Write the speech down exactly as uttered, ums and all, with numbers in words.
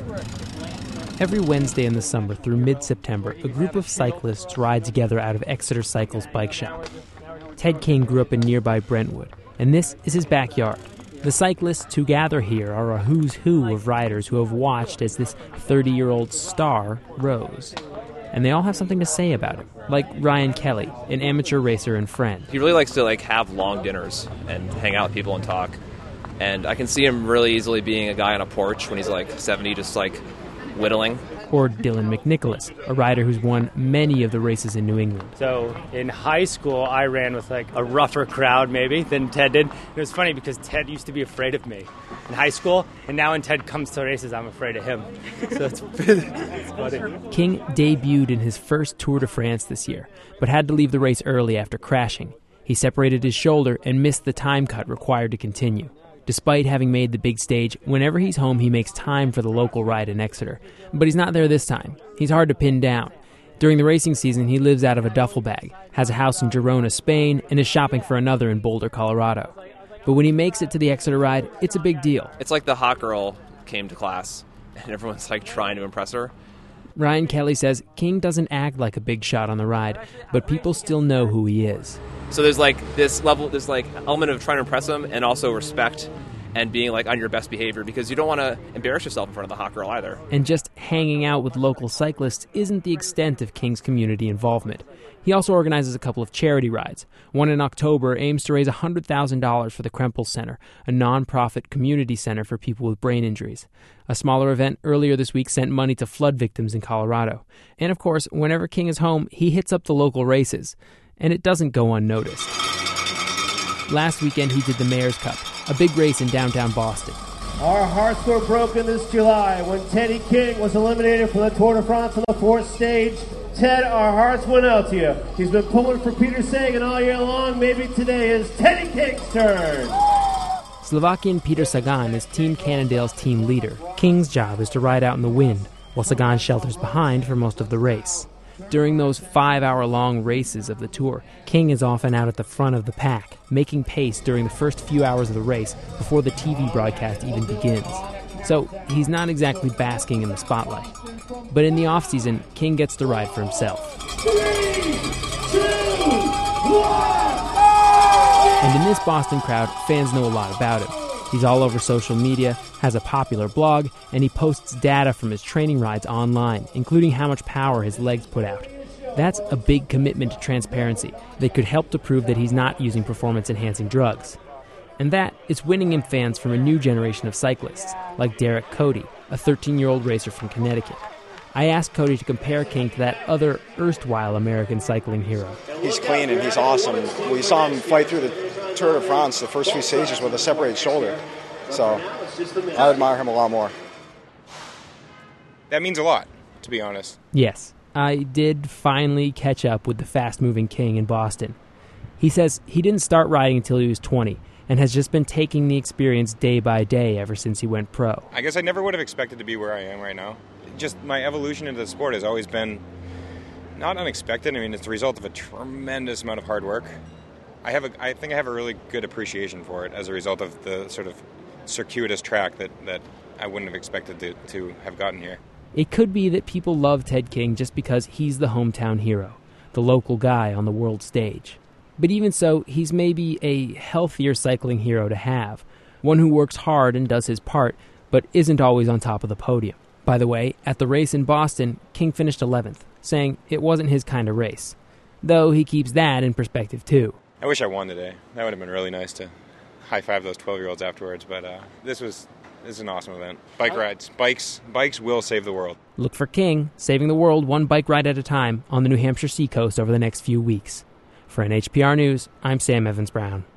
Every Wednesday in the summer through mid-September, a group of cyclists ride together out of Exeter Cycle's bike shop. Ted King grew up in nearby Brentwood, and this is his backyard. The cyclists who gather here are a who's who of riders who have watched as this thirty-year-old star rose. And they all have something to say about him, like Ryan Kelly, an amateur racer and friend. He really likes to like have long dinners and hang out with people and talk. And I can see him really easily being a guy on a porch when he's like seventy, just like whittling. Or Dylan McNicholas, a rider who's won many of the races in New England. So in high school, I ran with like a rougher crowd maybe than Ted did. It was funny because Ted used to be afraid of me in high school, and now when Ted comes to races, I'm afraid of him. So it's, it's funny. King debuted in his first Tour de France this year, but had to leave the race early after crashing. He separated his shoulder and missed the time cut required to continue. Despite having made the big stage, whenever he's home, he makes time for the local ride in Exeter. But he's not there this time. He's hard to pin down. During the racing season, he lives out of a duffel bag, has a house in Girona, Spain, and is shopping for another in Boulder, Colorado. But when he makes it to the Exeter ride, it's a big deal. It's like the hot girl came to class, and everyone's like trying to impress her. Ryan Kelly says King doesn't act like a big shot on the ride, but people still know who he is. So there's like this level, this like element of trying to impress them and also respect and being like on your best behavior because you don't want to embarrass yourself in front of the hot girl either. And just hanging out with local cyclists isn't the extent of King's community involvement. He also organizes a couple of charity rides. One in October aims to raise one hundred thousand dollars for the Krempel Center, a non-profit community center for people with brain injuries. A smaller event earlier this week sent money to flood victims in Colorado. And of course, whenever King is home, he hits up the local races. And it doesn't go unnoticed. Last weekend, he did the Mayor's Cup, a big race in downtown Boston. Our hearts were broken this July when Teddy King was eliminated from the Tour de France on the fourth stage. Ted, our hearts went out to you. He's been pulling for Peter Sagan all year long. Maybe today is Teddy King's turn. Slovakian Peter Sagan is Team Cannondale's team leader. King's job is to ride out in the wind, while Sagan shelters behind for most of the race. During those five-hour-long races of the Tour, King is often out at the front of the pack, making pace during the first few hours of the race before the T V broadcast even begins. So he's not exactly basking in the spotlight. But in the off-season, King gets to ride for himself. Three, two, one. And in this Boston crowd, fans know a lot about him. He's all over social media, has a popular blog, and he posts data from his training rides online, including how much power his legs put out. That's a big commitment to transparency that could help to prove that he's not using performance-enhancing drugs. And that is winning him fans from a new generation of cyclists, like Derek Cody, a thirteen-year-old racer from Connecticut. I asked Cody to compare King to that other erstwhile American cycling hero. He's clean and he's awesome. We saw him fight through the Tour de France, the first few stages, with a separated shoulder. So I admire him a lot more. That means a lot, to be honest. Yes, I did finally catch up with the fast-moving King in Boston. He says he didn't start riding until he was twenty and has just been taking the experience day by day ever since he went pro. I guess I never would have expected to be where I am right now. Just my evolution into the sport has always been not unexpected. I mean, it's the result of a tremendous amount of hard work. I have a, I think I have a really good appreciation for it as a result of the sort of circuitous track that, that I wouldn't have expected to, to have gotten here. It could be that people love Ted King just because he's the hometown hero, the local guy on the world stage. But even so, he's maybe a healthier cycling hero to have, one who works hard and does his part, but isn't always on top of the podium. By the way, at the race in Boston, King finished eleventh, saying it wasn't his kind of race. Though he keeps that in perspective too. I wish I won today. That would have been really nice to high-five those twelve-year-olds afterwards, but uh, this was this is an awesome event. Bike rides. Bikes, bikes will save the world. Look for King, saving the world one bike ride at a time on the New Hampshire seacoast over the next few weeks. For N H P R News, I'm Sam Evans-Brown.